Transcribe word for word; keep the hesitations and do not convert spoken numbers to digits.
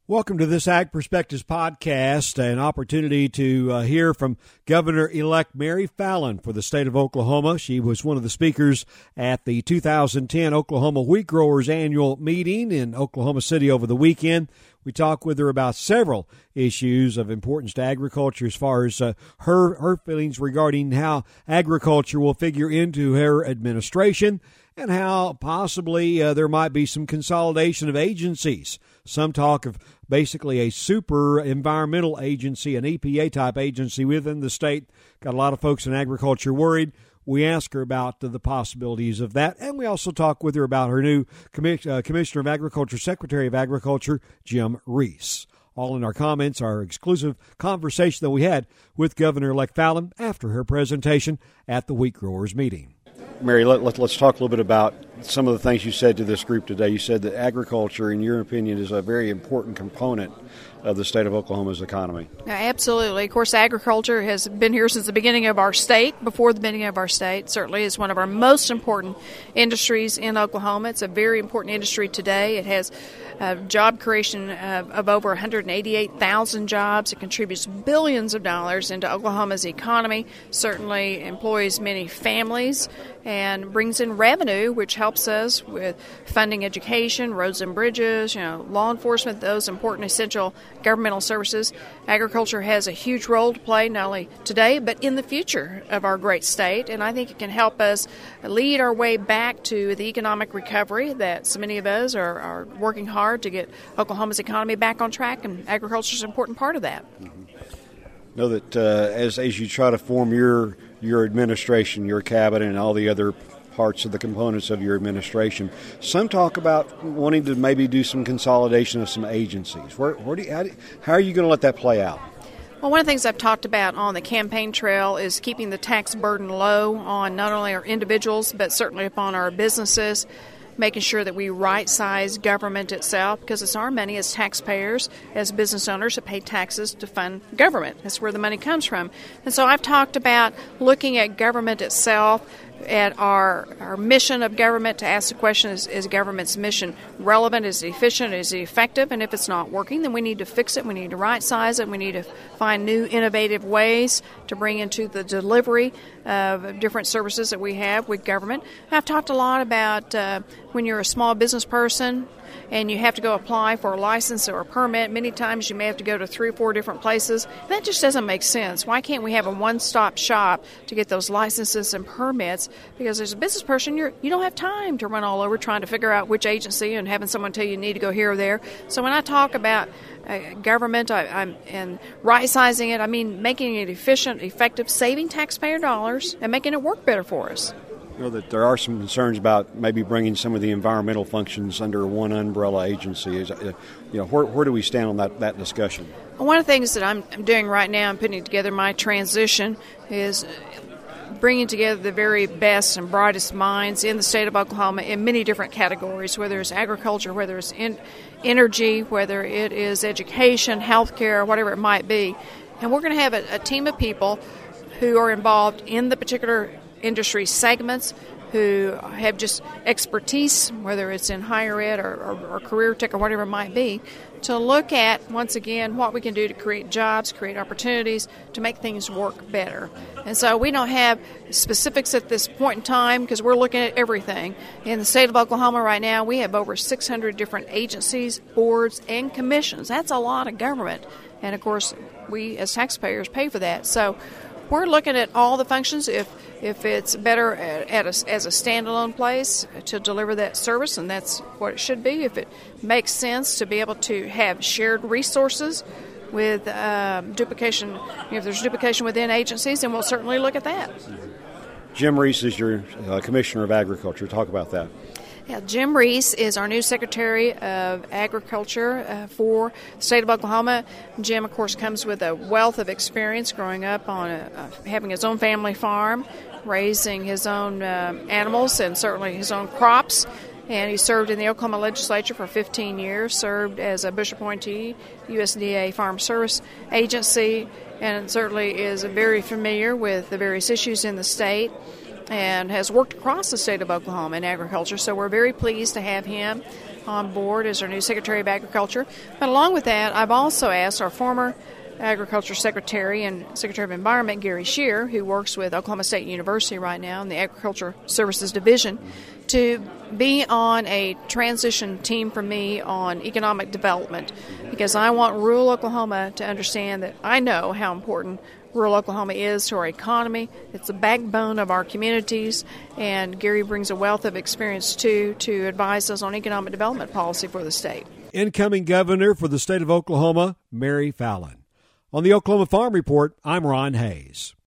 Welcome to this Ag Perspectives podcast, an opportunity to uh, hear from Governor-elect Mary Fallin for the state of Oklahoma. She was one of the speakers at the two thousand ten Oklahoma Wheat Growers Annual Meeting in Oklahoma City over the weekend. We talked with her about several issues of importance to agriculture as far as uh, her, her feelings regarding how agriculture will figure into her administration and how possibly uh, there might be some consolidation of agencies. Some talk of basically a super environmental agency, an E P A-type agency within the state. Got a lot of folks in agriculture worried. We ask her about the possibilities of that, and we also talk with her about her new commis- uh, Commissioner of Agriculture, Secretary of Agriculture, Jim Reese. All in our comments, our exclusive conversation that we had with Governor-elect Fallin after her presentation at the Wheat Growers meeting. Mary, let, let, let's talk a little bit about some of the things you said to this group today. You said that agriculture, in your opinion, is a very important component of the state of Oklahoma's economy. Absolutely. Of course, agriculture has been here since the beginning of our state, before the beginning of our state. Certainly is one of our most important industries in Oklahoma. It's a very important industry today. It has uh, job creation of, of over one hundred eighty-eight thousand jobs. It contributes billions of dollars into Oklahoma's economy, certainly employs many families, and brings in revenue, which helps us with funding education, roads and bridges, you know, law enforcement, those important essential governmental services. Agriculture has a huge role to play, not only today, but in the future of our great state, and I think it can help us lead our way back to the economic recovery that so many of us are, are working hard to get Oklahoma's economy back on track, and agriculture is an important part of that. Mm-hmm. Know that uh, as as you try to form your your administration, your cabinet, and all the other parts of the components of your administration, some talk about wanting to maybe do some consolidation of some agencies. Where, where do you, how, do, how are you going to let that play out? Well, one of the things I've talked about on the campaign trail is keeping the tax burden low on not only our individuals, but certainly upon our businesses, making sure that we right-size government itself, because it's our money as taxpayers, as business owners, that pay taxes to fund government. That's where the money comes from. And so I've talked about looking at government itself, at our, our mission of government, to ask the question, is, is government's mission relevant, is it efficient, is it effective? And if it's not working, then we need to fix it, we need to right-size it, we need to find new innovative ways to bring into the delivery of different services that we have with government. I've talked a lot about uh, when you're a small business person and you have to go apply for a license or a permit. Many times you may have to go to three or four different places. That just doesn't make sense. Why can't we have a one-stop shop to get those licenses and permits? Because as a business person, you're, you don't have time to run all over trying to figure out which agency and having someone tell you you need to go here or there. So when I talk about uh, government I, I'm, and right-sizing it, I mean making it efficient, effective, saving taxpayer dollars, and making it work better for us. You know that there are some concerns about maybe bringing some of the environmental functions under one umbrella agency. Is, uh, you know, where, where do we stand on that, that discussion? Well, one of the things that I'm, I'm doing right now, I'm putting together my transition, is bringing together the very best and brightest minds in the state of Oklahoma in many different categories, whether it's agriculture, whether it's in, energy, whether it is education, healthcare, whatever it might be. And we're going to have a, a team of people who are involved in the particular industry segments, who have just expertise, whether it's in higher ed or, or, or career tech or whatever it might be, to look at, once again, what we can do to create jobs, create opportunities, to make things work better. And so we don't have specifics at this point in time because we're looking at everything. In the state of Oklahoma right now, we have over six hundred different agencies, boards, and commissions. That's a lot of government. And, of course, we as taxpayers pay for that. So we're looking at all the functions. If if it's better at, at a, as a standalone place to deliver that service, and that's what it should be. If it makes sense to be able to have shared resources with um, duplication, if there's duplication within agencies, then we'll certainly look at that. Jim Reese is your uh, Commissioner of Agriculture. Talk about that. Yeah, Jim Reese is our new Secretary of Agriculture uh, for the state of Oklahoma. Jim, of course, comes with a wealth of experience growing up on a, uh, having his own family farm, raising his own uh, animals and certainly his own crops. And he served in the Oklahoma legislature for fifteen years, served as a Bush appointee, U S D A Farm Service Agency, and certainly is very familiar with the various issues in the state, and has worked across the state of Oklahoma in agriculture. So we're very pleased to have him on board as our new Secretary of Agriculture. But along with that, I've also asked our former Agriculture Secretary and Secretary of Environment, Gary Scheer, who works with Oklahoma State University right now in the Agriculture Services Division, to be on a transition team for me on economic development, because I want rural Oklahoma to understand that I know how important rural Oklahoma is to our economy. It's the backbone of our communities, and Gary brings a wealth of experience, too, to advise us on economic development policy for the state. Incoming governor for the state of Oklahoma, Mary Fallin. On the Oklahoma Farm Report, I'm Ron Hayes.